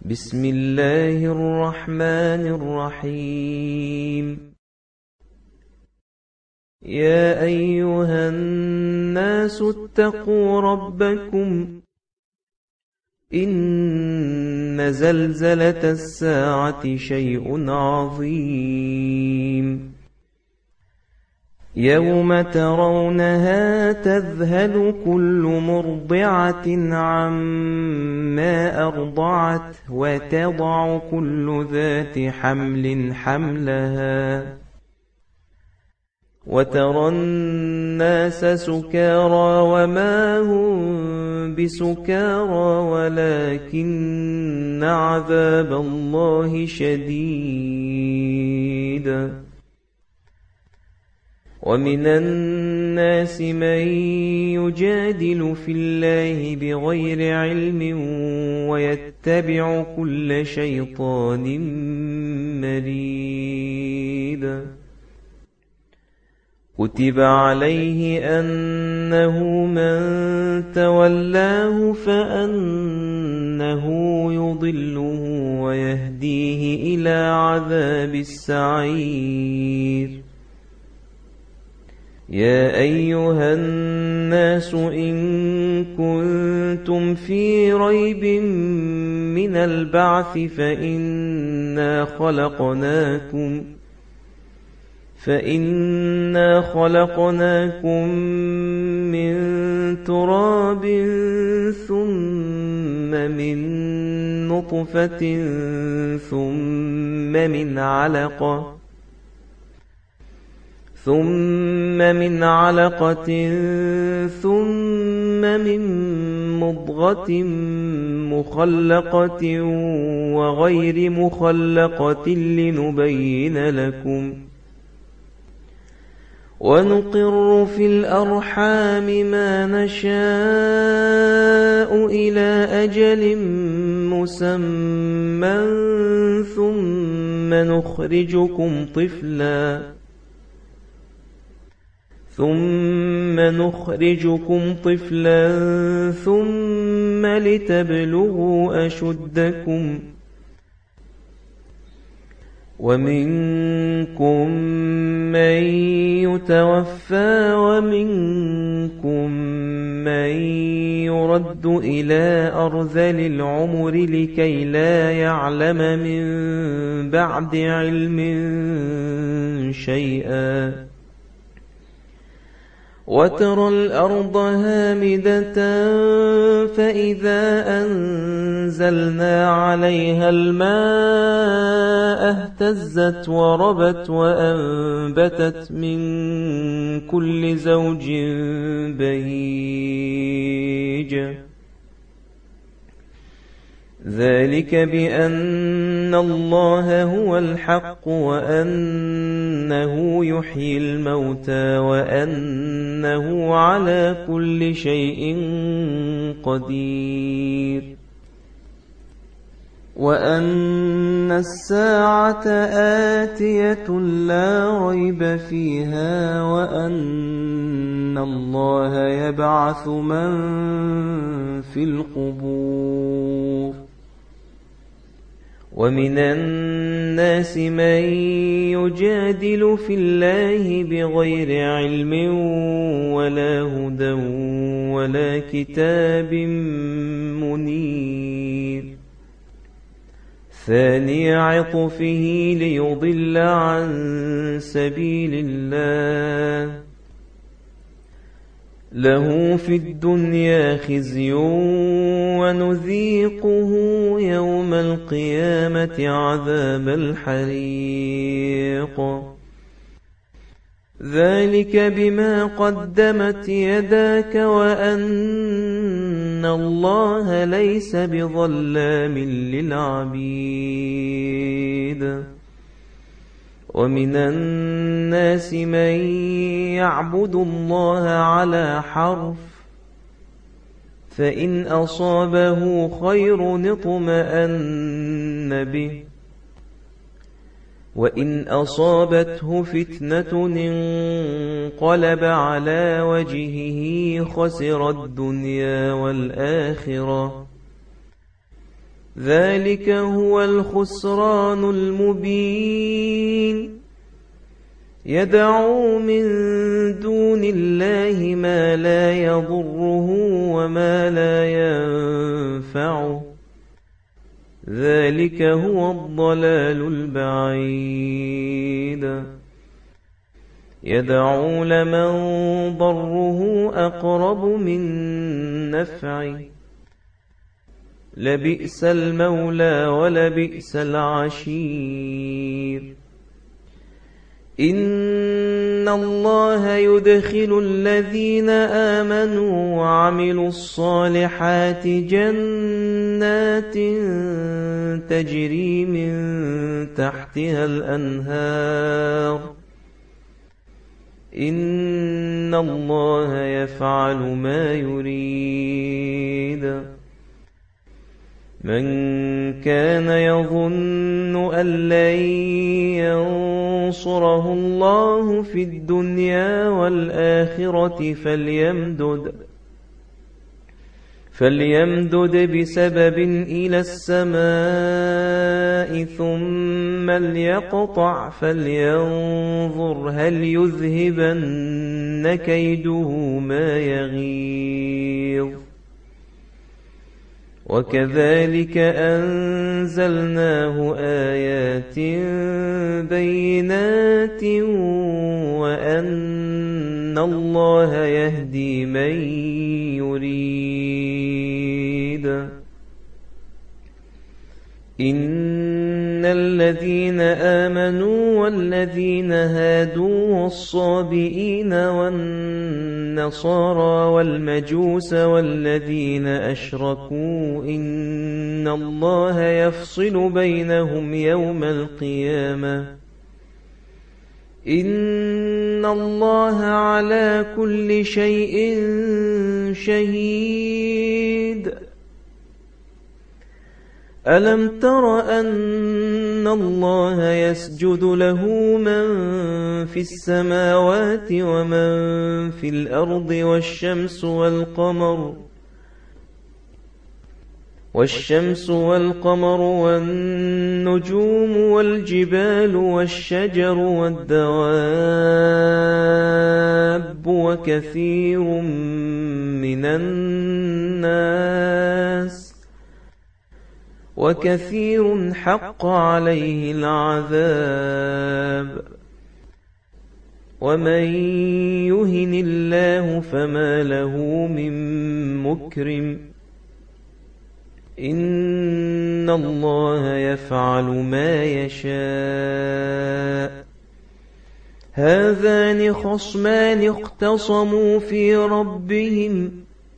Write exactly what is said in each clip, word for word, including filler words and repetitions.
بسم الله الرحمن الرحيم. يا أيها الناس اتقوا ربكم إن زلزلة الساعة شيء عظيم يوم ترونها تذهل كل مرضعة عما أرضعت وتضع كل ذات حمل حملها وترى الناس سكارى وما هم بسكارى ولكن عذاب الله شديد. ومن الناس من يجادل في الله بغير علم ويتبع كل شيطان مريد. كتب عليه أنه من تولاه فأنه يضله ويهديه إلى عذاب السعير. يا أيها الناس إن كنتم في ريب من البعث فإنا خلقناكم فإنا خلقناكم من تراب ثم من نطفة ثم من علقة ثم من علقة ثم من مضغة مخلقة وغير مخلقة لنبين لكم ونقر في الأرحام ما نشاء إلى أجل مسمى ثم نخرجكم طفلا ثم نخرجكم طفلا ثم لتبلغوا أشدكم ومنكم من يتوفى ومنكم من يرد إلى أرذل العمر لكي لا يعلم من بعد علم شيئا. وترى الأرض هامدة فإذا أنزلنا عليها الماء اهتزت وربت وأنبتت من كل زوج بهيج. ذلك بأن الله هو الحق وأنه يحيي الموتى وأنه على كل شيء قدير وأن الساعة آتية لا ريب فيها وأن الله يبعث من في القبور. ومن الناس من يجادل في الله بغير علم ولا هدى ولا كتاب منير. ثاني عطفه ليضل عن سبيل الله له في الدنيا خزي ونذيقه يوم القيامة عذاب الحريق. ذلك بما قدمت يداك وأن الله ليس بظلام للعبيد. ومن الناس من يعبد الله على حرف فإن أصابه خير اطمأن به وإن أصابته فتنة انقلب على وجهه خسر الدنيا والآخرة ذلك هو الخسران المبين يدعو من دون الله ما لا يضره وما لا ينفعه ذلك هو الضلال البعيد يدعو لمن ضره أقرب من نفعه لبئس المولى ولبئس العشير إن الله يدخل الذين آمنوا وعملوا الصالحات جنات تجري من تحتها الأنهار إن الله يفعل ما يريد من كان يظن أن لن ينصره الله في الدنيا والآخرة فليمدد فليمدد بسبب إلى السماء ثم ليقطع فلينظر هل يذهبن كيده ما يغيظ وكذلك أنزلناه آيات بينات وأن الله يهدي من يريد إن الذين آمنوا والذين هادوا والصابئين والنصارى والمجوس والذين أشركوا إن الله يفصل بينهم يوم القيامة إن الله على كل شيء شهيد ألم تر أن الله يسجد له من في السماوات ومن في الأرض والشمس والقمر والشمس والقمر والنجوم والجبال والشجر والدواب وكثير من الناس وكثير حق عليه العذاب ومن يهن الله فما له من مكرم إن الله يفعل ما يشاء هذان خصمان اختصموا في ربهم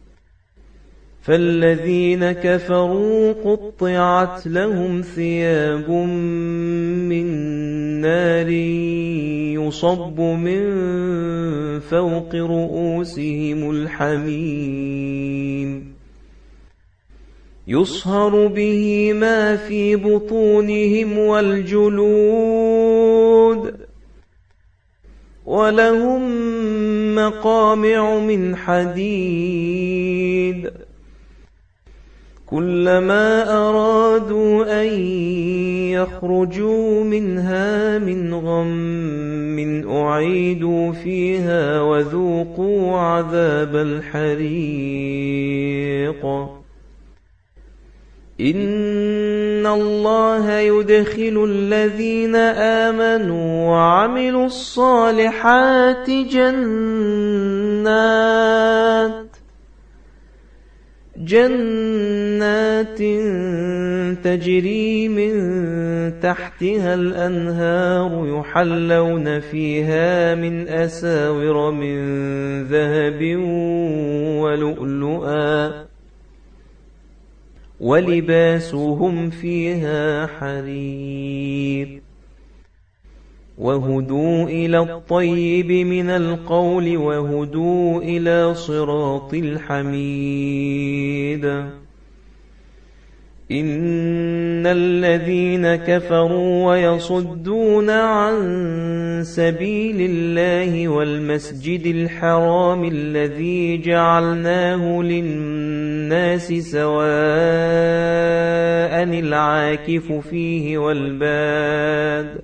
فالذين كفروا قطعت لهم ثياب من نار يصب من فوق رؤوسهم الحميم يصهر به ما في بطونهم والجلود ولهم مقامع من حديد كلما أرادوا أن يخرجوا منها من غم أعيدوا فيها وذوقوا عذاب الحريق إن الله يدخل الذين آمنوا وعملوا الصالحات جنات جنات تجري من تحتها الأنهار يحلون فيها من أساور من ذهب ولؤلؤا ولباسهم فيها حرير وهدوا إلى الطيب من القول وهدوا إلى صراط الحميد إن الذين كفروا ويصدون عن سبيل الله والمسجد الحرام الذي جعلناه للناس سواء سواء العاكف فيه والباد.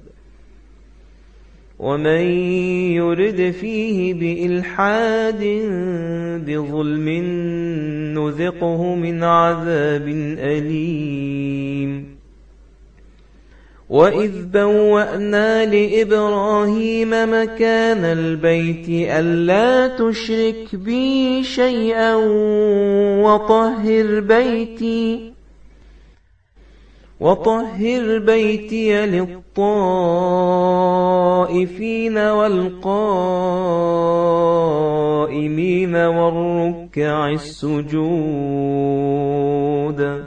ومن يرد فيه بإلحاد بظلم نذقه من عذاب أليم. وإذ بوأنا لإبراهيم مكان البيت ألا تشرك بي شيئا وطهر بيتي وطهر بيتي للطائفين والقائمين والركع السجود.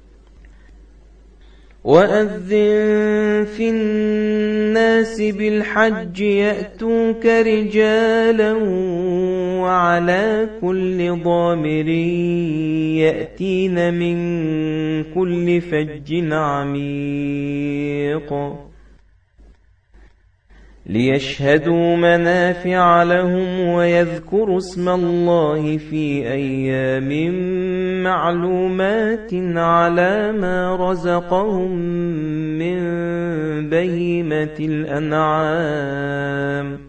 وأذن في الناس بالحج يأتوك رجالا وعلى كل ضامر يأتين من كل فج عميق ليشهدوا منافع لهم ويذكروا اسم الله في أيام معلومات على ما رزقهم من بهيمة الأنعام.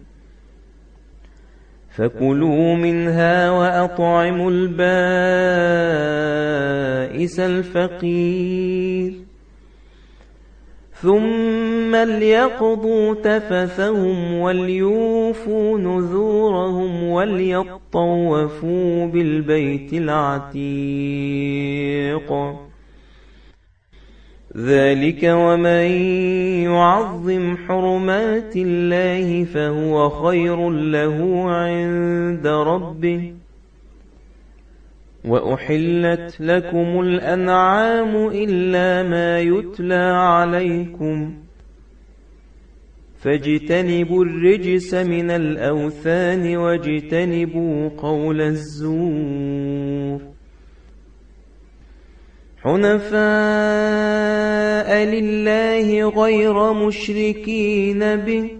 فكلوا منها وأطعموا البائس الفقير ثم ليقضوا تفثهم وليوفوا نذورهم وليطوفوا بالبيت العتيق. ذلك ومن يعظم حرمات الله فهو خير له عند ربه. وأحلت لكم الأنعام إلا ما يتلى عليكم فاجتنبوا الرجس من الأوثان واجتنبوا قول الزور. حنفاء لله غير مشركين به.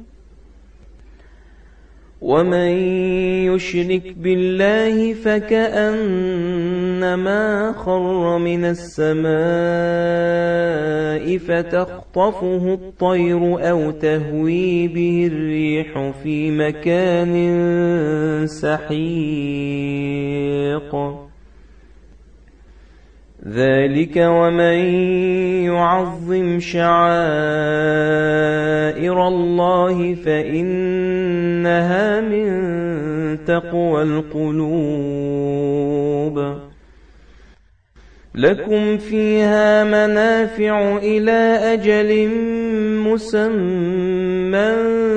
ومن يشرك بالله فكأنما خر من السماء فتخطفه الطير أو تهوي به الريح في مكان سحيق. ذلك ومن يعظم شعائر الله فإنها من تقوى القلوب. لكم فيها منافع إلى أجل مسمى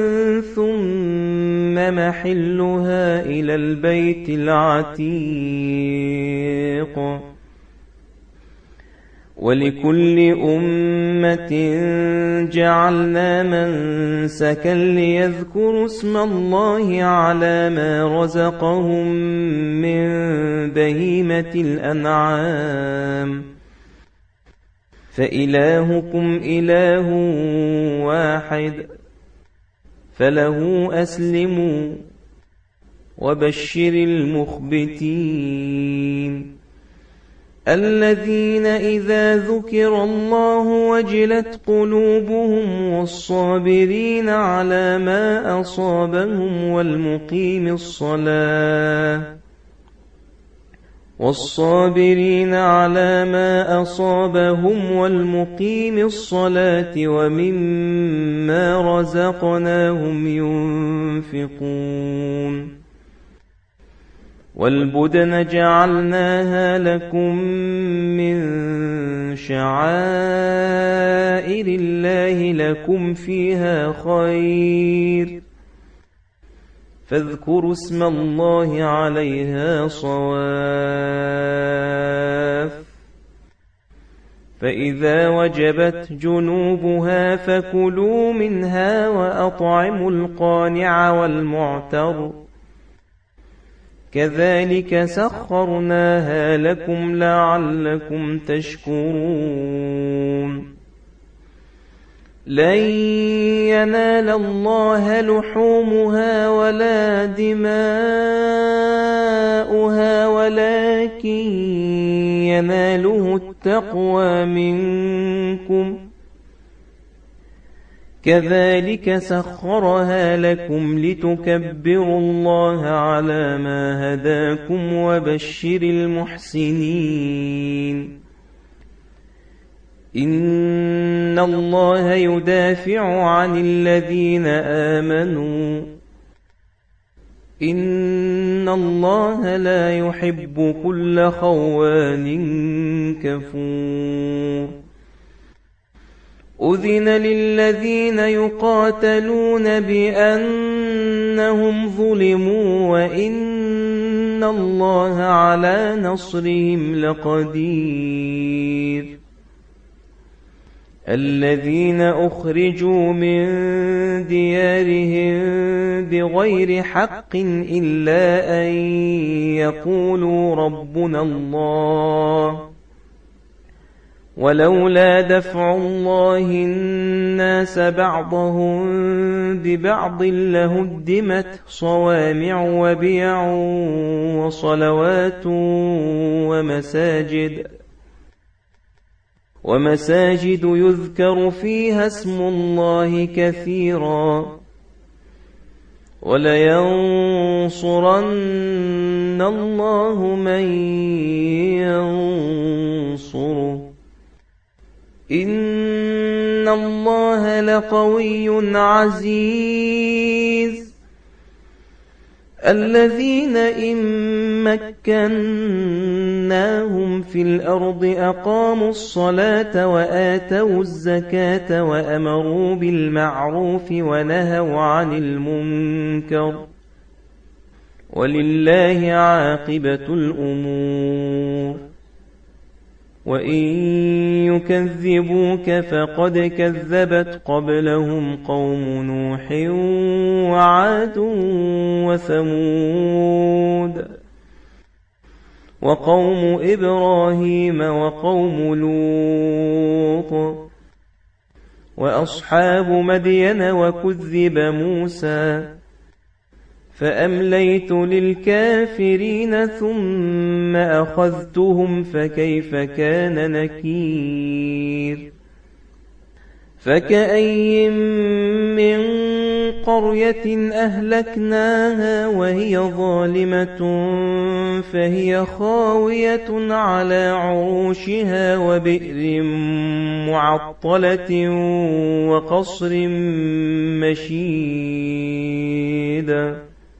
ثم محلها إلى البيت العتيق. ولكل أمة جعلنا منسكا ليذكروا اسم الله على ما رزقهم من بهيمة الأنعام فإلهكم إله واحد فله أسلموا وبشر المخبتين الذين إذا ذكر الله وجلت قلوبهم والصابرين على ما أصابهم والمقيم الصلاة والصابرين على ما أصابهم والمقيم الصلاة ومما رزقناهم ينفقون. والبدن جعلناها لكم من شعائر الله لكم فيها خير فاذكروا اسم الله عليها صواف. فإذا وجبت جنوبها فكلوا منها وأطعموا القانع والمعتر كذلك سخرناها لكم لعلكم تشكرون. لن ينال الله لحومها ولا دماؤها ولكن يناله التقوى منكم كذلك سخرها لكم لتكبروا الله على ما هداكم وبشر المحسنين إن الله يدافع عن الذين آمنوا إن الله لا يحب كل خوان كفور أذن للذين يقاتلون بأنهم ظلموا وإن الله على نصرهم لقدير الذين أخرجوا من ديارهم بغير حق إلا أن يقولوا ربنا الله ولولا دفع الله الناس بعضهم ببعض لهدمت صوامع وبيع وصلوات ومساجد ومساجد يذكر فيها اسم الله كثيرا ولينصرن الله من ينصره إن الله لقوي عزيز الذين إن مكناهم في الأرض أقاموا الصلاة وآتوا الزكاة وأمروا بالمعروف ونهوا عن المنكر ولله عاقبة الأمور وإن يكذبوك فقد كذبت قبلهم قوم نوح وعاد وثمود وقوم إبراهيم وقوم لوط وأصحاب مدين وكذب موسى فأمليت للكافرين ثم أخذتهم فكيف كان نكير فكأي من قرية أهلكناها وهي ظالمة فهي خاوية على عروشها وبئر معطلة وقصر مشيد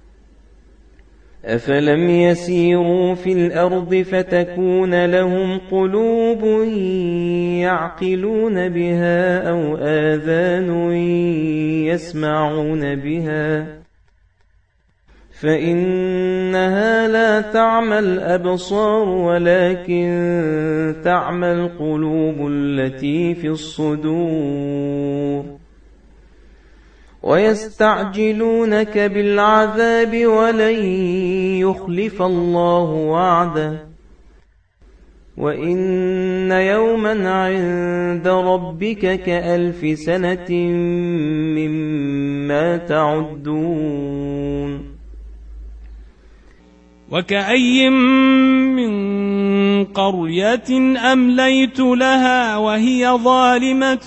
أفلم يسيروا في الأرض فتكون لهم قلوب يعقلون بها أو آذان يسمعون بها فإنها لا تعمى الأبصار ولكن تعمى القلوب التي في الصدور ويستعجلونك بالعذاب ولن يخلف الله وعده وإن يوما عند ربك كألف سنة مما تعدون وكأي من قرية أمليت لها وهي ظالمة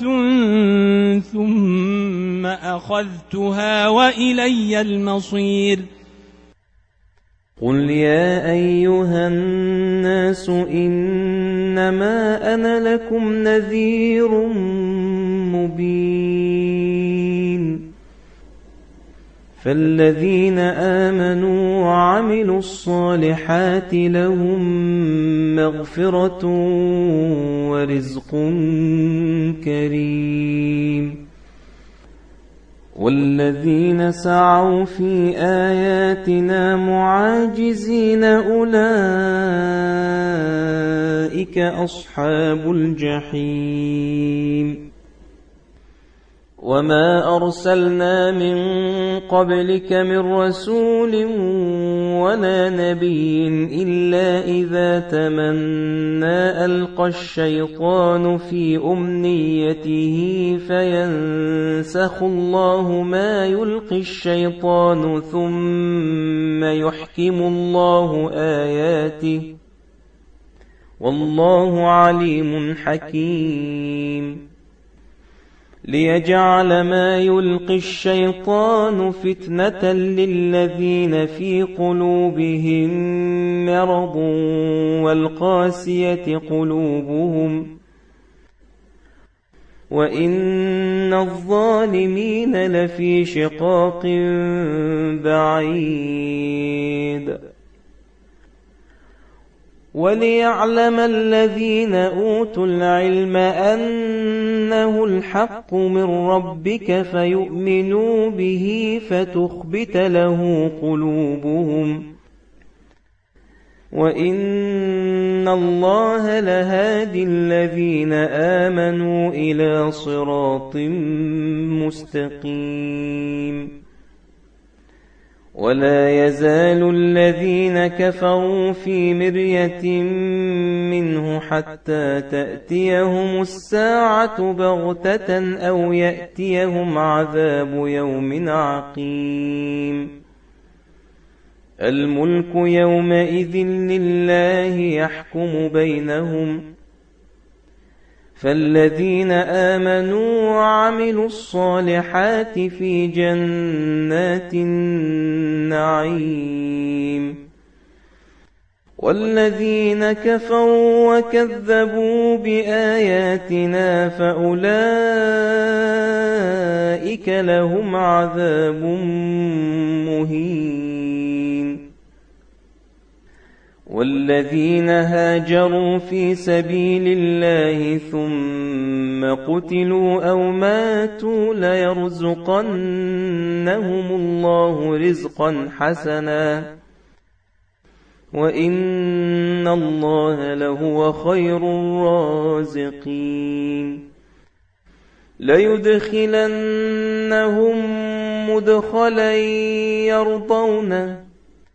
ثم أخذتها وإلي المصير قل يا أيها الناس إنما أنا لكم نذير مبين فالذين آمنوا وعملوا الصالحات لهم مغفرة ورزق كريم والذين سعوا في آياتنا معاجزين أولئك أصحاب الجحيم وما أرسلنا من قبلك من رسول ولا نبي إلا إذا تمنى ألقى الشيطان في أمنيته فينسخ الله ما يلقي الشيطان ثم يحكم الله آياته والله عليم حكيم ليجعل ما يلقي الشيطان فتنة للذين في قلوبهم مرض والقاسية قلوبهم وإن الظالمين لفي شقاق بعيد وليعلم الذين أوتوا العلم أنه الحق من ربك فيؤمنوا به فتخبت له قلوبهم وإن الله لهادي الذين آمنوا إلى صراط مستقيم ولا يزال الذين كفروا في مرية منه حتى تأتيهم الساعة بغتة أو يأتيهم عذاب يوم عقيم الملك يومئذ لله يحكم بينهم فالذين آمنوا وعملوا الصالحات في جنات النعيم والذين كفروا وكذبوا بآياتنا فأولئك لهم عذاب مهين والذين هاجروا في سبيل الله ثم قتلوا أو ماتوا ليرزقنهم الله رزقا حسنا وإن الله لهو خير الرازقين ليدخلنهم مدخلا يرضونه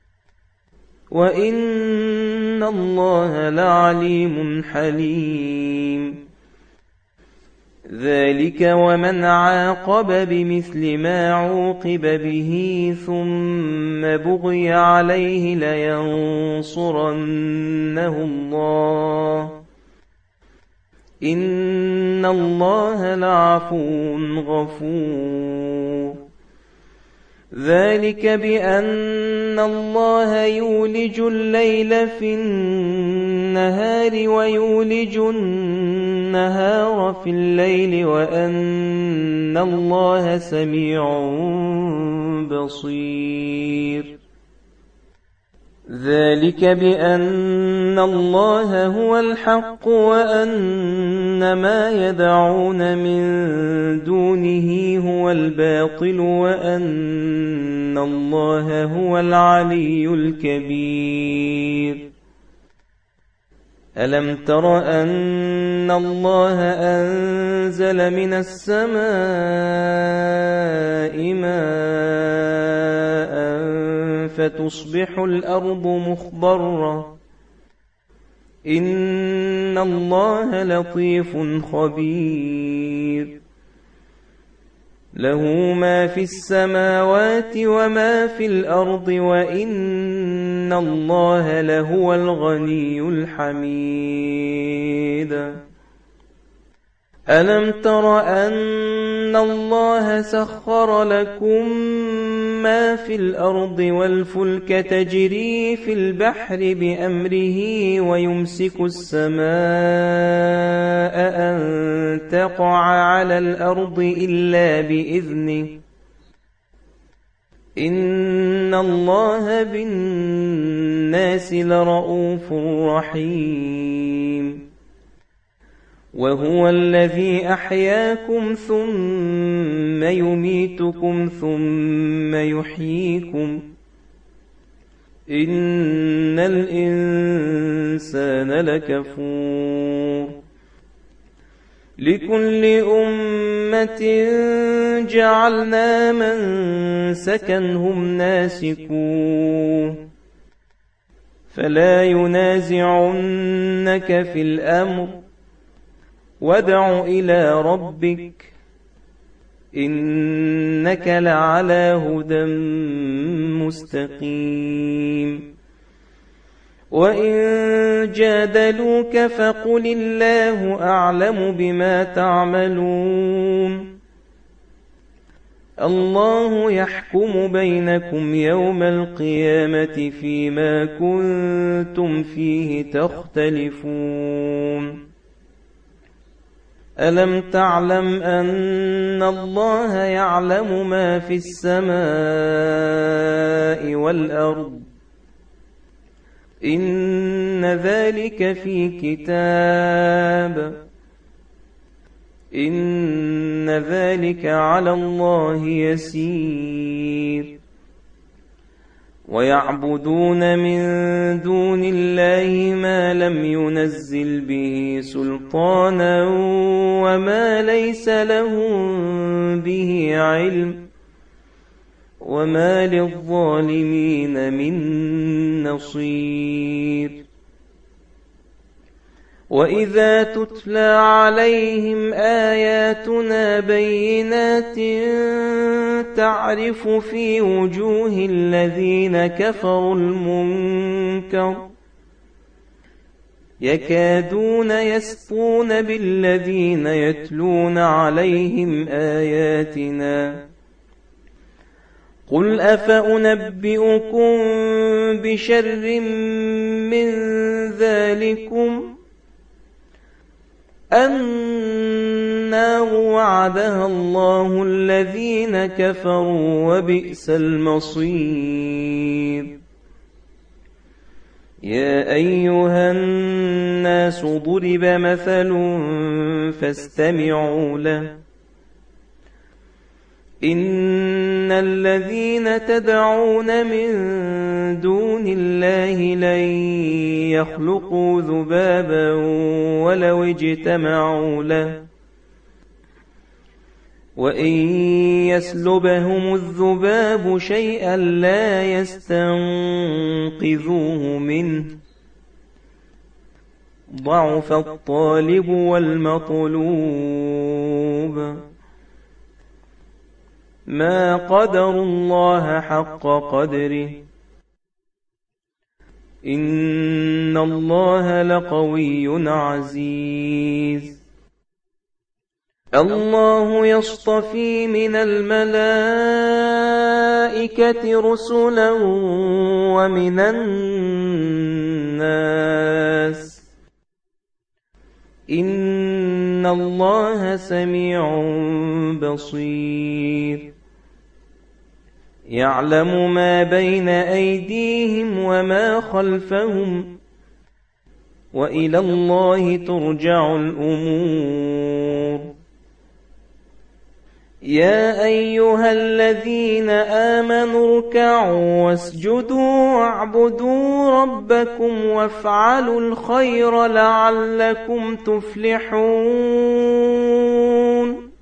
وإن الله لعليم حليم ذلك ومن عاقب بمثل ما عوقب به ثم بغي عليه لينصرنه الله إن الله لعفو غفور ذلك بأن الله يولج الليل في النهار ويولج النهار في الليل وأن الله سميع بصير ذلك بأن الله هو الحق وأن ما يدعون من دونه هو الباطل وأن الله هو العلي الكبير ألم تر أن الله أنزل من السماء ماء فتصبح الأرض مخضرة إن الله لطيف خبير له ما في السماوات وما في الأرض وإن الله لهو الغني الحميد ألم تر أن الله سخر لكم ما في الأرض والفلك تجري في البحر بأمره ويمسك السماء أن تقع على الأرض إلا بإذنه إن الله بالناس لرءوف رحيم وهو الذي أحياكم ثم يميتكم ثم يحييكم إن الإنسان لكفور لكل أمة جعلنا منسكا هم ناسكوه فلا ينازعنك في الأمر وادع إلى ربك إنك لعلى هدى مستقيم وإن جادلوك فقل الله أعلم بما تعملون الله يحكم بينكم يوم القيامة فيما كنتم فيه تختلفون ألم تعلم أن الله يعلم ما في السماء والأرض إن ذلك في كتاب إن ذلك على الله يسير ويعبدون من دون الله ما لم ينزل به سلطانا وما ليس لهم به علم وما للظالمين من نصير وإذا تتلى عليهم آياتنا بينات تعرف في وجوه الذين كفروا المنكر يكادون يسطون بالذين يتلون عليهم آياتنا قل أفأنبئكم بشر من ذلكم النار وعدها الله الذين كفروا وبئس المصير يا أيها الناس ضرب مثل فاستمعوا له إن الذين تدعون من دون الله لن يخلقوا ذبابا ولو اجتمعوا له وإن يسلبهم الذباب شيئا لا يستنقذوه منه ضعف الطالب والمطلوب ما قدروا الله حق قدره إن الله لقوي عزيز الله يصطفي من الملائكة رسلا ومن الناس إن الله سميع بصير يعلم ما بين أيديهم وما خلفهم وإلى الله ترجع الأمور يا أيها الذين آمنوا اركعوا واسجدوا واعبدوا ربكم وافعلوا الخير لعلكم تفلحون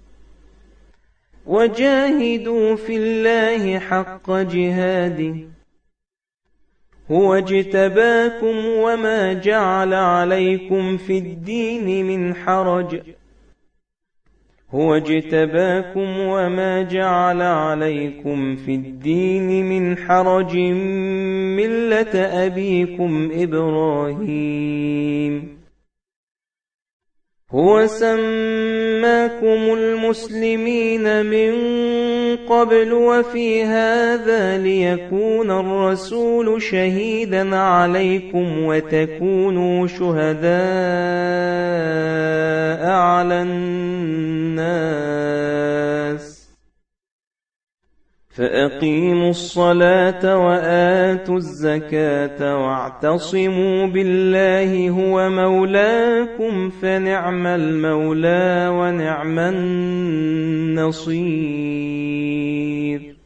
وجاهدوا في الله حق جهاده هو اجتباكم وما جعل عليكم في الدين من حرج هو اجتباكم وما جعل عليكم في الدين من حرج ملة أبيكم إبراهيم هو سماكم المسلمين من قبل وفي هذا ليكون الرسول شهيدا عليكم وتكونوا شهداء على الناس فأقيموا الصلاة وآتوا الزكاة واعتصموا بالله هو مولاكم فنعم المولى ونعم النصير